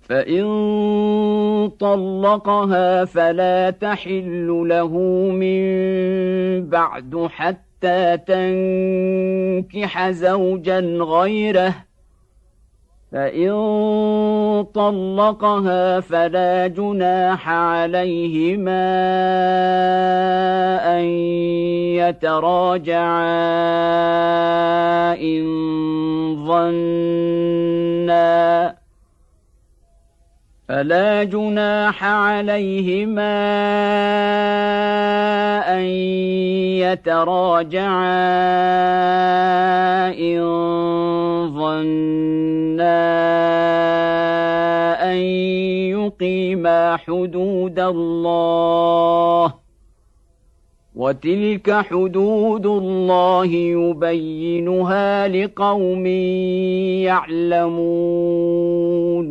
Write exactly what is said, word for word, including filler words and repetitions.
فإن طلقها فلا تحل له من بعد حتى تنكح زوجا غيره، فإن طلقها فلا جناح عليهما أن يتراجعا إن ظنا فلا جناح عليهما أن يتراجعا إن ظنا أن يقيما حدود الله، وتلك حدود الله يبينها لقوم يعلمون.